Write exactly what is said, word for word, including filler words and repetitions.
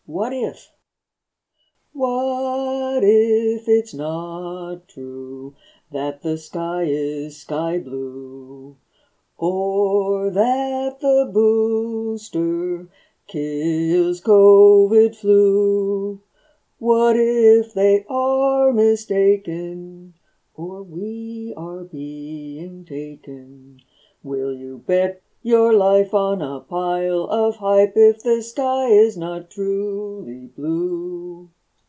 What if? What if it's not true that the sky is sky blue, or that the booster kills COVID flu? What if they are mistaken, or we are being taken? Will you bet your life on a pile of hype if the sky is not truly blue?